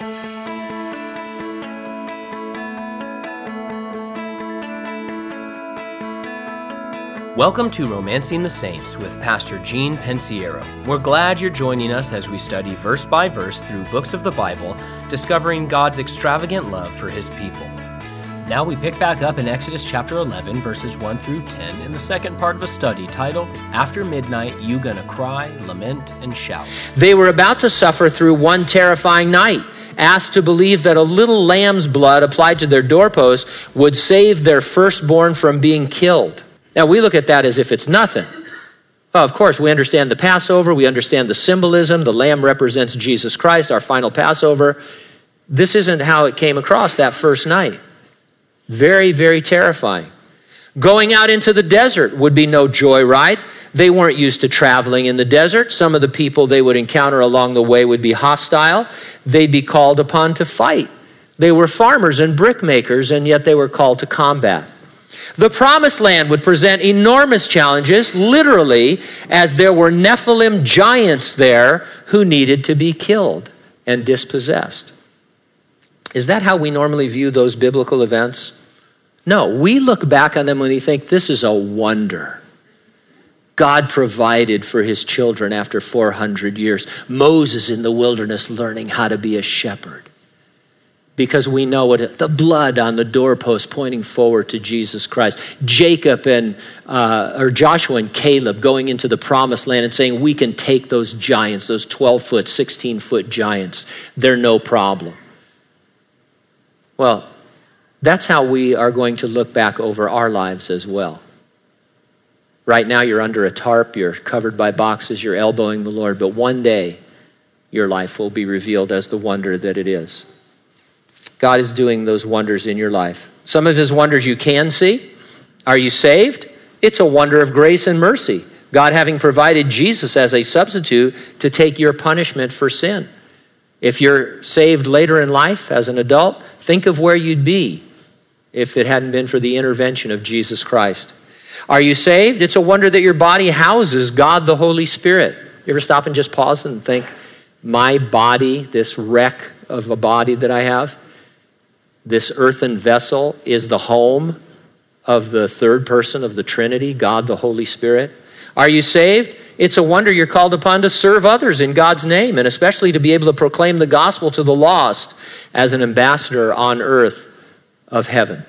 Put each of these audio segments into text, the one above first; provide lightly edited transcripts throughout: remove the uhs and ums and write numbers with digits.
Welcome to Romancing the Saints with Pastor Gene Pensiero. We're glad you're joining us as we study verse by verse through books of the Bible, discovering God's extravagant love for His people. Now we pick back up in Exodus chapter 11, verses 1 through 10, in the second part of a study titled, After Midnight, You Gonna Cry, Lament, and Shout. They were about to suffer through one terrifying night, asked to believe that a little lamb's blood applied to their doorpost would save their firstborn from being killed. Now, we look at that as if it's nothing. Well, of course, we understand the Passover. We understand the symbolism. The lamb represents Jesus Christ, our final Passover. This isn't how it came across that first night. Very, very terrifying. Going out into the desert would be no joyride. They weren't used to traveling in the desert. Some of the people they would encounter along the way would be hostile. They'd be called upon to fight. They were farmers and brickmakers, and yet they were called to combat. The promised land would present enormous challenges, literally, as there were Nephilim giants there who needed to be killed and dispossessed. Is that how we normally view those biblical events? No, we look back on them and we think this is a wonder. God provided for His children after 400 years. Moses in the wilderness learning how to be a shepherd. Because we know what the blood on the doorpost pointing forward to Jesus Christ. Jacob and Joshua and Caleb going into the promised land and saying, we can take those giants, those 12-foot, 16-foot giants. They're no problem. Well, that's how we are going to look back over our lives as well. Right now you're under a tarp, you're covered by boxes, you're elbowing the Lord, but one day your life will be revealed as the wonder that it is. God is doing those wonders in your life. Some of His wonders you can see. Are you saved? It's a wonder of grace and mercy. God having provided Jesus as a substitute to take your punishment for sin. If you're saved later in life as an adult, think of where you'd be if it hadn't been for the intervention of Jesus Christ. Are you saved? It's a wonder that your body houses God the Holy Spirit. You ever stop and just pause and think, my body, this wreck of a body that I have, this earthen vessel is the home of the third person of the Trinity, God the Holy Spirit. Are you saved? It's a wonder you're called upon to serve others in God's name, and especially to be able to proclaim the gospel to the lost as an ambassador on earth of heaven.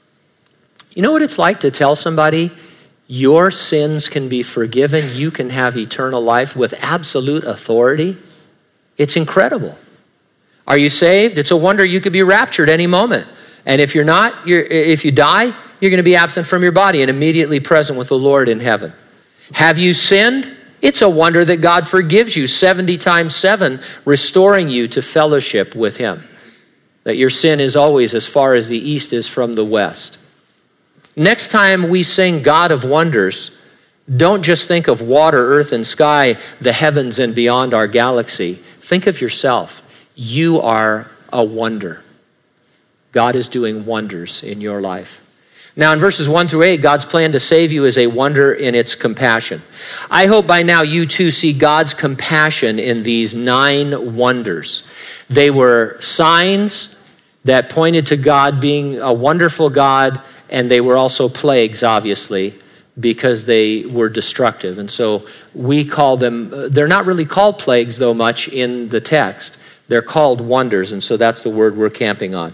You know what it's like to tell somebody your sins can be forgiven, you can have eternal life with absolute authority? It's incredible. Are you saved? It's a wonder you could be raptured any moment. And if you're not, if you die, you're going to be absent from your body and immediately present with the Lord in heaven. Have you sinned? It's a wonder that God forgives you 70 times 7, restoring you to fellowship with Him. That your sin is always as far as the east is from the west. Next time we sing God of Wonders, don't just think of water, earth, and sky, the heavens and beyond our galaxy. Think of yourself. You are a wonder. God is doing wonders in your life. Now in verses 1 through 8, God's plan to save you is a wonder in its compassion. I hope by now you too see God's compassion in these 9 wonders. They were signs that pointed to God being a wonderful God, and they were also plagues, obviously, because they were destructive. And so we call them, they're not really called plagues though much in the text. They're called wonders, and so that's the word we're camping on.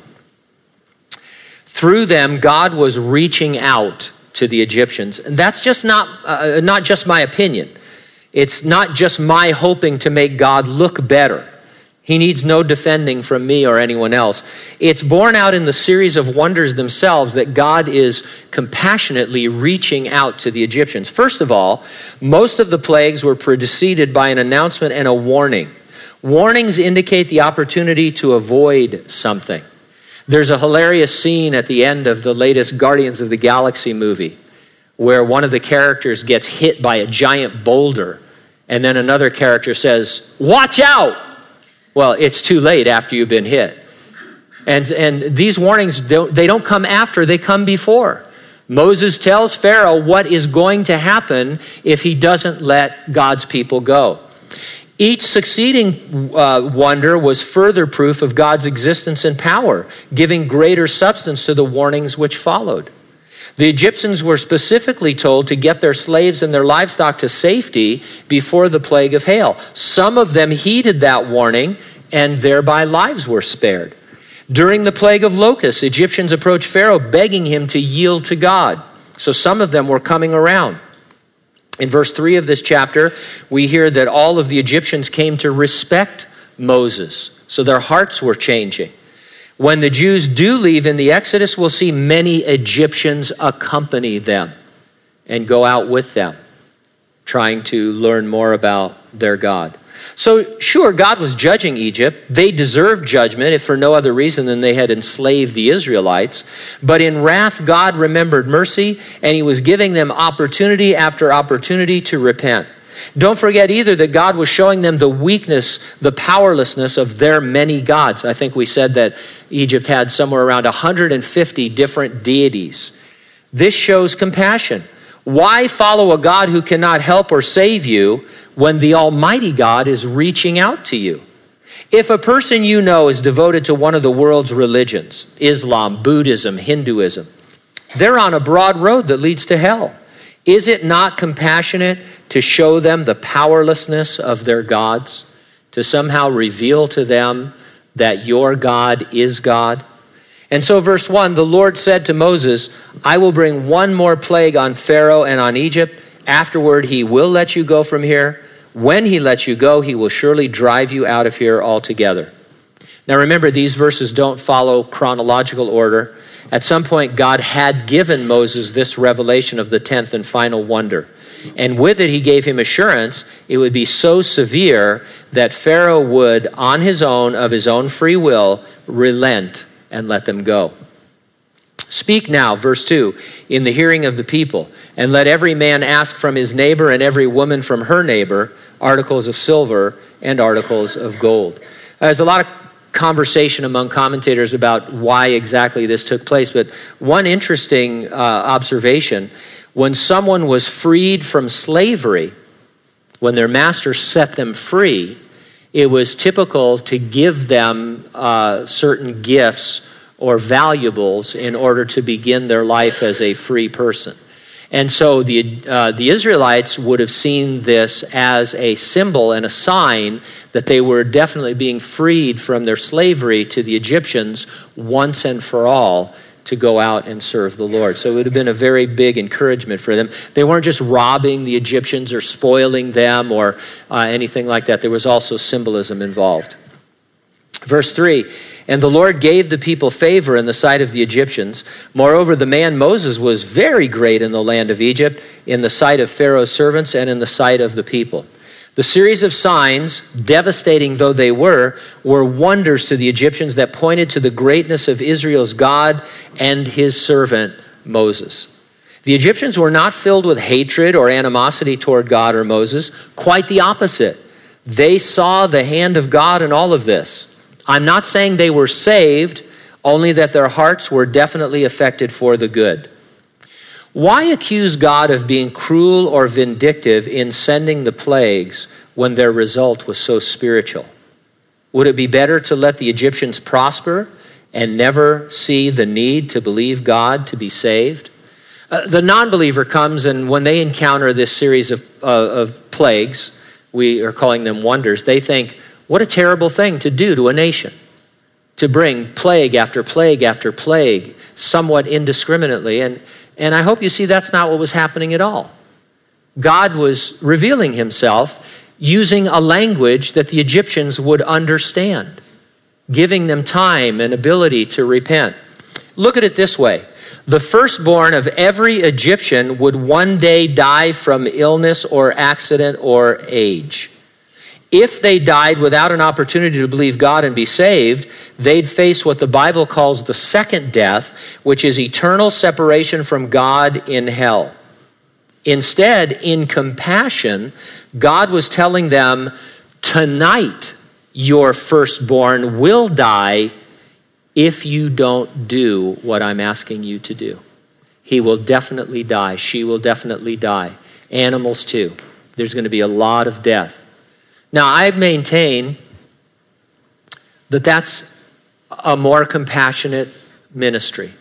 Through them, God was reaching out to the Egyptians. And that's just not just my opinion. It's not just my hoping to make God look better. He needs no defending from me or anyone else. It's borne out in the series of wonders themselves that God is compassionately reaching out to the Egyptians. First of all, most of the plagues were preceded by an announcement and a warning. Warnings indicate the opportunity to avoid something. There's a hilarious scene at the end of the latest Guardians of the Galaxy movie where one of the characters gets hit by a giant boulder and then another character says, "Watch out!" Well, it's too late after you've been hit. And these warnings, they don't come after, they come before. Moses tells Pharaoh what is going to happen if he doesn't let God's people go. Each succeeding wonder was further proof of God's existence and power, giving greater substance to the warnings which followed. The Egyptians were specifically told to get their slaves and their livestock to safety before the plague of hail. Some of them heeded that warning, and thereby lives were spared. During the plague of locusts, Egyptians approached Pharaoh begging him to yield to God. So some of them were coming around. In verse 3 of this chapter, we hear that all of the Egyptians came to respect Moses. So their hearts were changing. When the Jews do leave in the Exodus, we'll see many Egyptians accompany them and go out with them, trying to learn more about their God. So sure, God was judging Egypt. They deserved judgment, if for no other reason than they had enslaved the Israelites. But in wrath, God remembered mercy, and he was giving them opportunity after opportunity to repent. Don't forget either that God was showing them the weakness, the powerlessness of their many gods. I think we said that Egypt had somewhere around 150 different deities. This shows compassion. Why follow a God who cannot help or save you when the Almighty God is reaching out to you? If a person you know is devoted to one of the world's religions, Islam, Buddhism, Hinduism, they're on a broad road that leads to hell. Is it not compassionate to show them the powerlessness of their gods, to somehow reveal to them that your God is God? And so verse 1, the Lord said to Moses, I will bring one more plague on Pharaoh and on Egypt. Afterward, he will let you go from here. When he lets you go, he will surely drive you out of here altogether. Now remember, these verses don't follow chronological order. At some point, God had given Moses this revelation of the 10th and final wonder. And with it, he gave him assurance it would be so severe that Pharaoh would, on his own, of his own free will, relent and let them go. Speak now, verse 2, in the hearing of the people, and let every man ask from his neighbor and every woman from her neighbor articles of silver and articles of gold. There's a lot of conversation among commentators about why exactly this took place, but one interesting observation, when someone was freed from slavery, when their master set them free, it was typical to give them certain gifts or valuables in order to begin their life as a free person. And so the Israelites would have seen this as a symbol and a sign that they were definitely being freed from their slavery to the Egyptians once and for all to go out and serve the Lord. So it would have been a very big encouragement for them. They weren't just robbing the Egyptians or spoiling them or anything like that. There was also symbolism involved. Verse 3, and the Lord gave the people favor in the sight of the Egyptians. Moreover, the man Moses was very great in the land of Egypt, in the sight of Pharaoh's servants and in the sight of the people. The series of signs, devastating though they were wonders to the Egyptians that pointed to the greatness of Israel's God and his servant Moses. The Egyptians were not filled with hatred or animosity toward God or Moses. Quite the opposite. They saw the hand of God in all of this. I'm not saying they were saved, only that their hearts were definitely affected for the good. Why accuse God of being cruel or vindictive in sending the plagues when their result was so spiritual? Would it be better to let the Egyptians prosper and never see the need to believe God to be saved? The non-believer comes, and when they encounter this series of plagues, we are calling them wonders, they think, what a terrible thing to do to a nation, to bring plague after plague after plague somewhat indiscriminately. And I hope you see that's not what was happening at all. God was revealing himself using a language that the Egyptians would understand, giving them time and ability to repent. Look at it this way. The firstborn of every Egyptian would one day die from illness or accident or age. If they died without an opportunity to believe God and be saved, they'd face what the Bible calls the second death, which is eternal separation from God in hell. Instead, in compassion, God was telling them, tonight your firstborn will die if you don't do what I'm asking you to do. He will definitely die. She will definitely die. Animals too. There's going to be a lot of death. Now, I maintain that that's a more compassionate ministry.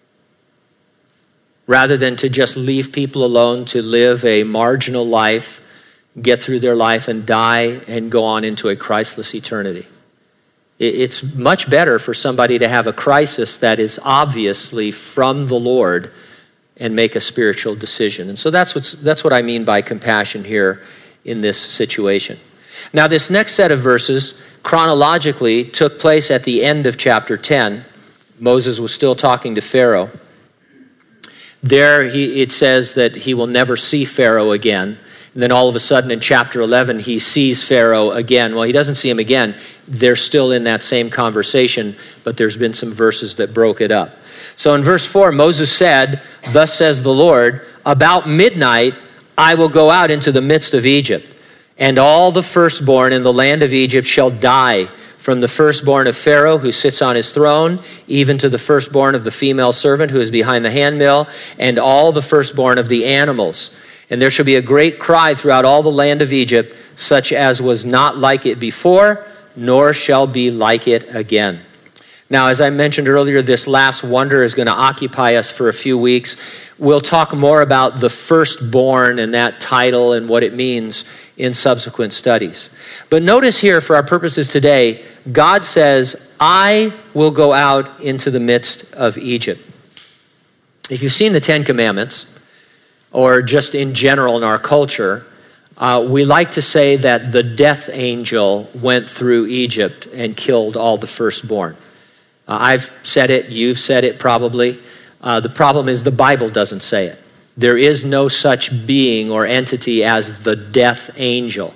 Rather than to just leave people alone to live a marginal life, get through their life and die and go on into a Christless eternity. It's much better for somebody to have a crisis that is obviously from the Lord and make a spiritual decision. And so that's what I mean by compassion here in this situation. Now, this next set of verses chronologically took place at the end of chapter 10. Moses was still talking to Pharaoh. There, it says that he will never see Pharaoh again. And then all of a sudden in chapter 11, he sees Pharaoh again. Well, he doesn't see him again. They're still in that same conversation, but there's been some verses that broke it up. So in verse 4, Moses said, "Thus says the Lord, about midnight I will go out into the midst of Egypt, and all the firstborn in the land of Egypt shall die, from the firstborn of Pharaoh who sits on his throne, even to the firstborn of the female servant who is behind the handmill, and all the firstborn of the animals. And there shall be a great cry throughout all the land of Egypt, such as was not like it before, nor shall be like it again." Now, as I mentioned earlier, this last wonder is going to occupy us for a few weeks. We'll talk more about the firstborn and that title and what it means in subsequent studies. But notice here, for our purposes today, God says, "I will go out into the midst of Egypt." If you've seen the Ten Commandments, or just in general in our culture, we like to say that the death angel went through Egypt and killed all the firstborn. I've said it, you've said it probably. The problem is the Bible doesn't say it. There is no such being or entity as the death angel.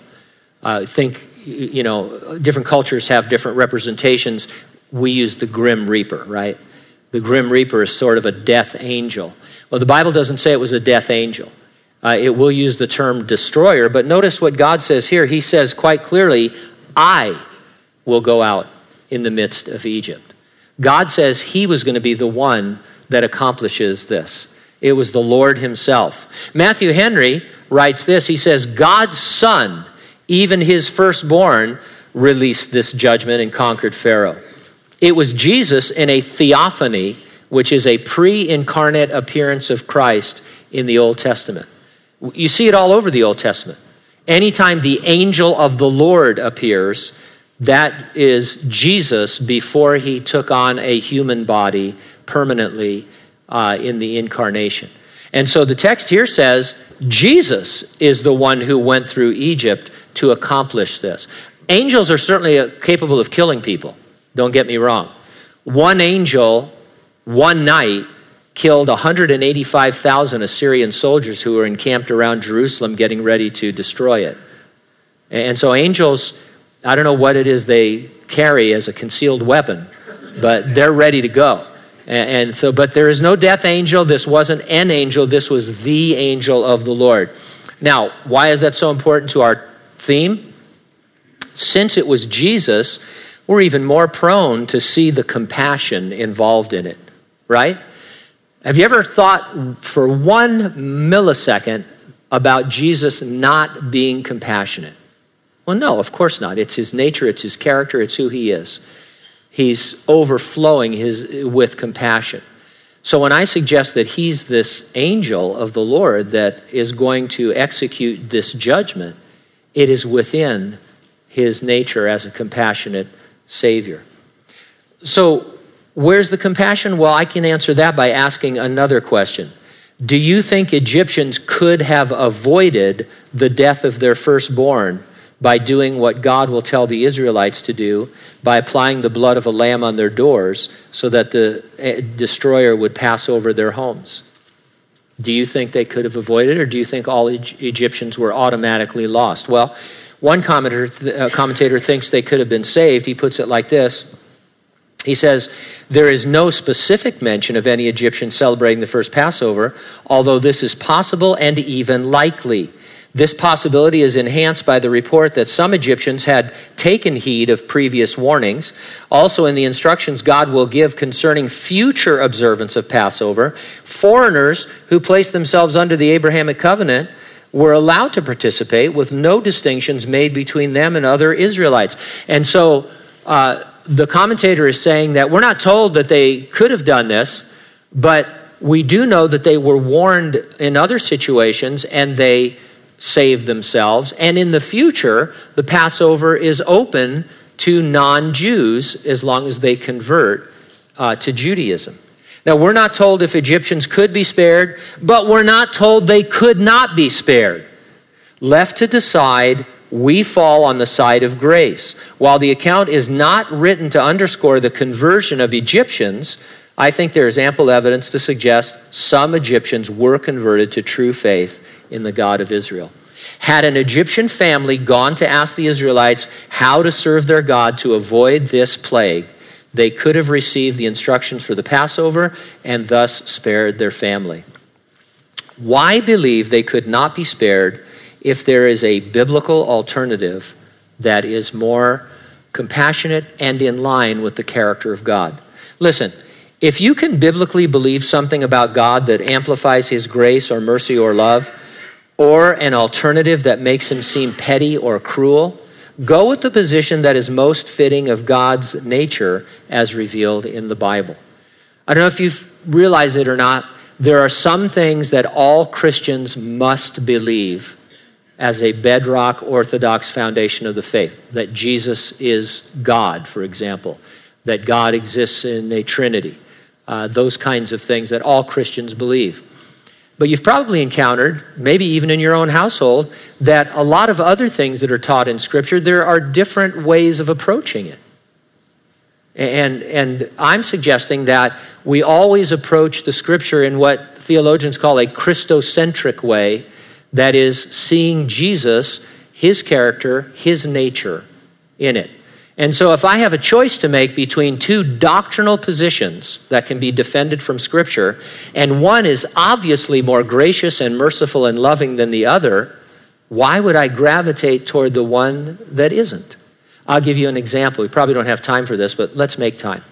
Different cultures have different representations. We use the Grim Reaper, right? The Grim Reaper is sort of a death angel. Well, the Bible doesn't say it was a death angel. It will use the term destroyer, but notice what God says here. He says quite clearly, "I will go out in the midst of Egypt." God says he was going to be the one that accomplishes this. It was the Lord himself. Matthew Henry writes this. He says, "God's Son, even his firstborn, released this judgment and conquered Pharaoh. It was Jesus in a theophany, which is a pre-incarnate appearance of Christ in the Old Testament." You see it all over the Old Testament. Anytime the angel of the Lord appears, that is Jesus before he took on a human body permanently in the incarnation. And so the text here says Jesus is the one who went through Egypt to accomplish this. Angels are certainly capable of killing people. Don't get me wrong. One angel, one night, killed 185,000 Assyrian soldiers who were encamped around Jerusalem getting ready to destroy it. And so angels, I don't know what it is they carry as a concealed weapon, but they're ready to go. But there is no death angel. This wasn't an angel. This was the angel of the Lord. Now, why is that so important to our theme? Since it was Jesus, we're even more prone to see the compassion involved in it, right? Have you ever thought for 1 millisecond about Jesus not being compassionate? Well, no, of course not. It's his nature, it's his character, it's who he is. He's overflowing with compassion. So when I suggest that he's this angel of the Lord that is going to execute this judgment, it is within his nature as a compassionate Savior. So where's the compassion? Well, I can answer that by asking another question. Do you think Egyptians could have avoided the death of their firstborn by doing what God will tell the Israelites to do, by applying the blood of a lamb on their doors so that the destroyer would pass over their homes? Do you think they could have avoided it, or do you think all Egyptians were automatically lost? Well, one commentator thinks they could have been saved. He puts it like this. He says, "There is no specific mention of any Egyptians celebrating the first Passover, although this is possible and even likely. This possibility is enhanced by the report that some Egyptians had taken heed of previous warnings. Also in the instructions God will give concerning future observance of Passover, foreigners who place themselves under the Abrahamic covenant were allowed to participate with no distinctions made between them and other Israelites. And so the commentator is saying that we're not told that they could have done this, but we do know that they were warned in other situations and they saved themselves. And in the future, the Passover is open to non-Jews as long as they convert to Judaism. Now, we're not told if Egyptians could be spared, but we're not told they could not be spared. Left to decide, we fall on the side of grace. While the account is not written to underscore the conversion of Egyptians, I think there is ample evidence to suggest some Egyptians were converted to true faith in the God of Israel. Had an Egyptian family gone to ask the Israelites how to serve their God to avoid this plague, they could have received the instructions for the Passover and thus spared their family. Why believe they could not be spared if there is a biblical alternative that is more compassionate and in line with the character of God? Listen, if you can biblically believe something about God that amplifies his grace or mercy or love, or an alternative that makes him seem petty or cruel, go with the position that is most fitting of God's nature as revealed in the Bible. I don't know if you've realized it or not, there are some things that all Christians must believe as a bedrock orthodox foundation of the faith. That Jesus is God, for example. That God exists in a Trinity. Those kinds of things that all Christians believe. But you've probably encountered, maybe even in your own household, that a lot of other things that are taught in Scripture, there are different ways of approaching it. And I'm suggesting that we always approach the Scripture in what theologians call a Christocentric way, that is, seeing Jesus, his character, his nature in it. And so if I have a choice to make between two doctrinal positions that can be defended from Scripture, and one is obviously more gracious and merciful and loving than the other, why would I gravitate toward the one that isn't? I'll give you an example. We probably don't have time for this, but let's make time.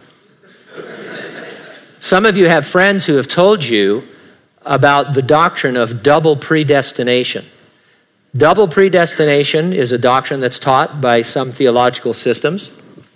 Some of you have friends who have told you about the doctrine of double predestination. Double predestination is a doctrine that's taught by some theological systems.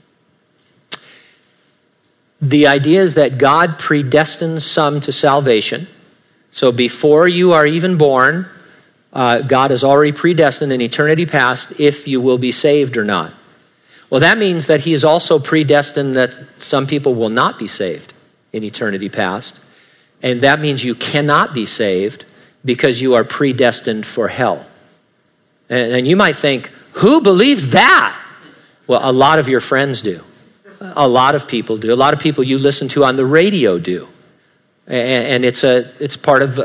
The idea is that God predestines some to salvation. So before you are even born, God has already predestined in eternity past if you will be saved or not. Well, that means that he is also predestined that some people will not be saved in eternity past. And that means you cannot be saved because you are predestined for hell. And you might think, who believes that? Well, a lot of your friends do. A lot of people do. A lot of people you listen to on the radio do. And it's a part of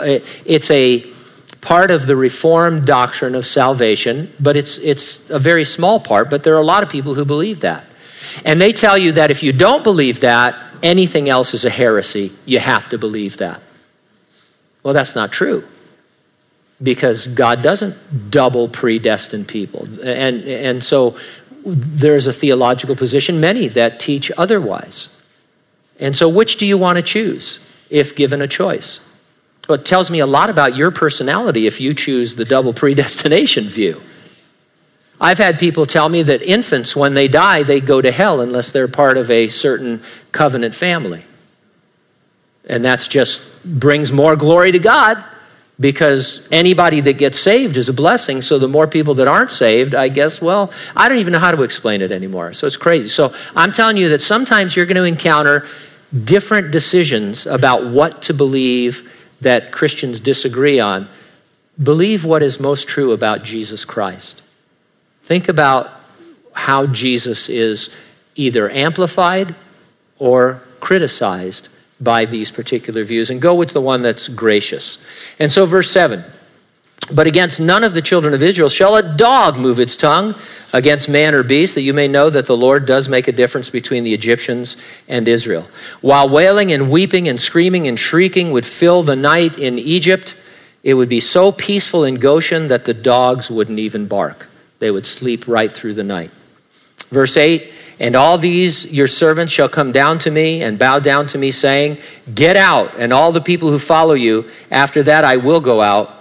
the Reformed doctrine of salvation, but it's a very small part, but there are a lot of people who believe that. And they tell you that if you don't believe that, anything else is a heresy. You have to believe that. Well, that's not true, because God doesn't double predestine people. And so there's a theological position, many that teach otherwise. And so which do you want to choose if given a choice? Well, it tells me a lot about your personality if you choose the double predestination view. I've had people tell me that infants, when they die, they go to hell unless they're part of a certain covenant family. And that's just brings more glory to God, because anybody that gets saved is a blessing. So the more people that aren't saved, I guess, well, I don't even know how to explain it anymore. So it's crazy. So I'm telling you that sometimes you're going to encounter different decisions about what to believe that Christians disagree on. Believe what is most true about Jesus Christ. Think about how Jesus is either amplified or criticized by these particular views, and go with the one that's gracious. And so verse 7, but against none of the children of Israel shall a dog move its tongue against man or beast, that you may know that the Lord does make a difference between the Egyptians and Israel. While wailing and weeping and screaming and shrieking would fill the night in Egypt, it would be so peaceful in Goshen that the dogs wouldn't even bark. They would sleep right through the night. Verse 8, and all these your servants shall come down to me and bow down to me, saying, get out, and all the people who follow you. After that I will go out,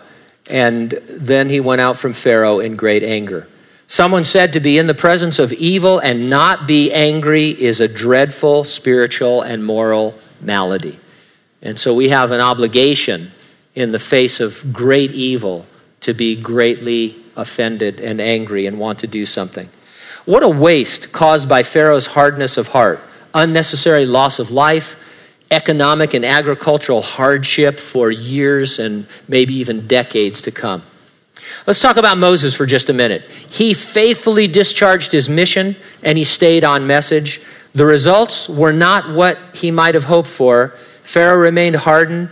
And then he went out from Pharaoh in great anger. Someone said to be in the presence of evil and not be angry is a dreadful spiritual and moral malady. And so we have an obligation in the face of great evil to be greatly offended and angry and want to do something. What a waste caused by Pharaoh's hardness of heart, unnecessary loss of life, economic and agricultural hardship for years and maybe even decades to come. Let's talk about Moses for just a minute. He faithfully discharged his mission and he stayed on message. The results were not what he might have hoped for. Pharaoh remained hardened.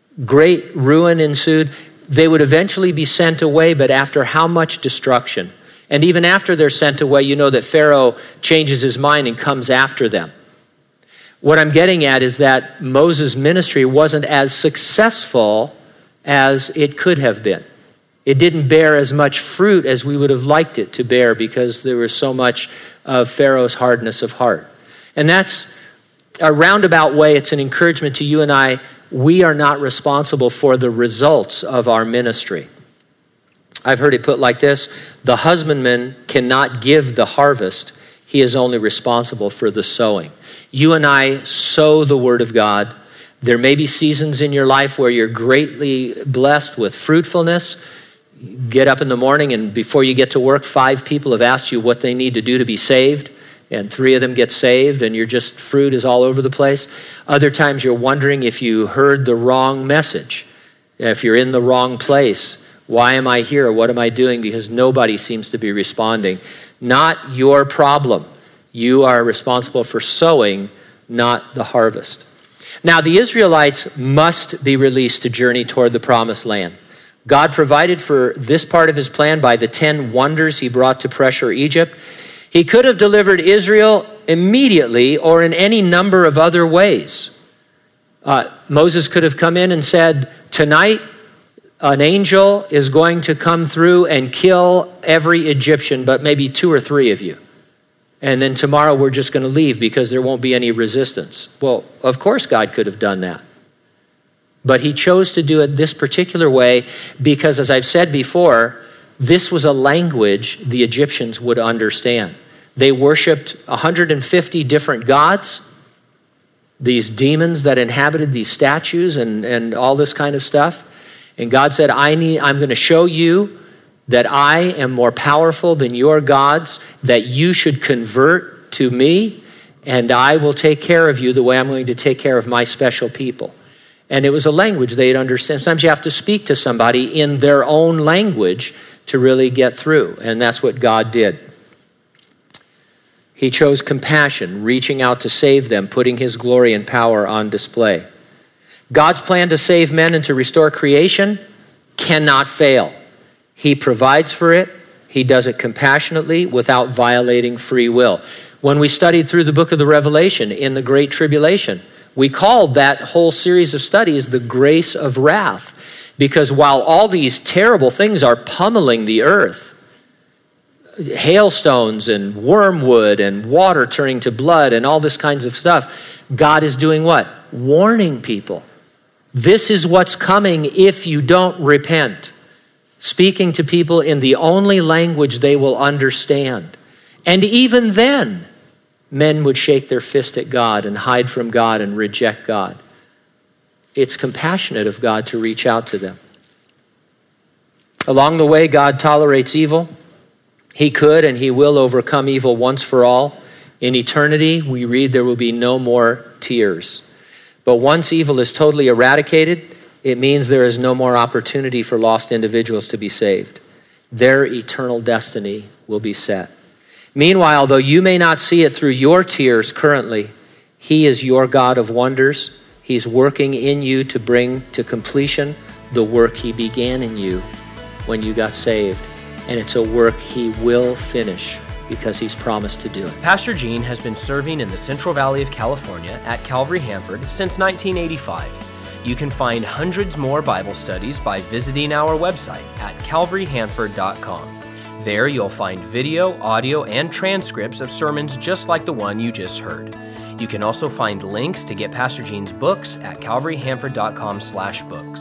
Great ruin ensued. They would eventually be sent away, but after how much destruction? And even after they're sent away, you know that Pharaoh changes his mind and comes after them. What I'm getting at is that Moses' ministry wasn't as successful as it could have been. It didn't bear as much fruit as we would have liked it to bear because there was so much of Pharaoh's hardness of heart. And that's a roundabout way. It's an encouragement to you and I. We are not responsible for the results of our ministry. I've heard it put like this: the husbandman cannot give the harvest. He is only responsible for the sowing. You and I sow the word of God. There may be seasons in your life where you're greatly blessed with fruitfulness. Get up in the morning and before you get to work, 5 people have asked you what they need to do to be saved, and 3 of them get saved, and fruit is all over the place. Other times you're wondering if you heard the wrong message, if you're in the wrong place. Why am I here? What am I doing? Because nobody seems to be responding. Not your problem. You are responsible for sowing, not the harvest. Now, the Israelites must be released to journey toward the promised land. God provided for this part of his plan by the 10 wonders he brought to pressure Egypt. He could have delivered Israel immediately or in any number of other ways. Moses could have come in and said, tonight, an angel is going to come through and kill every Egyptian, but maybe 2 or 3 of you. And then tomorrow we're just going to leave because there won't be any resistance. Well, of course God could have done that. But he chose to do it this particular way because, as I've said before, this was a language the Egyptians would understand. They worshiped 150 different gods, these demons that inhabited these statues and all this kind of stuff. And God said, I'm going to show you that I am more powerful than your gods, that you should convert to me, and I will take care of you the way I'm going to take care of my special people. And it was a language they'd understand. Sometimes you have to speak to somebody in their own language to really get through, and that's what God did. He chose compassion, reaching out to save them, putting his glory and power on display. God's plan to save men and to restore creation cannot fail. He provides for it. He does it compassionately without violating free will. When we studied through the book of the Revelation in the Great Tribulation, we called that whole series of studies the grace of wrath, because while all these terrible things are pummeling the earth, hailstones and wormwood and water turning to blood and all this kinds of stuff, God is doing what? Warning people. This is what's coming if you don't repent. Speaking to people in the only language they will understand. And even then, men would shake their fist at God and hide from God and reject God. It's compassionate of God to reach out to them. Along the way, God tolerates evil. He could and he will overcome evil once for all. In eternity, we read there will be no more tears. But once evil is totally eradicated, it means there is no more opportunity for lost individuals to be saved. Their eternal destiny will be set. Meanwhile, though you may not see it through your tears currently, he is your God of wonders. He's working in you to bring to completion the work he began in you when you got saved. And it's a work he will finish because he's promised to do it. Pastor Gene has been serving in the Central Valley of California at Calvary Hanford since 1985. You can find hundreds more Bible studies by visiting our website at calvaryhanford.com. There you'll find video, audio, and transcripts of sermons just like the one you just heard. You can also find links to get Pastor Gene's books at calvaryhanford.com/books.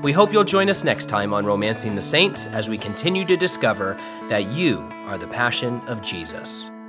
We hope you'll join us next time on Romancing the Saints as we continue to discover that you are the passion of Jesus.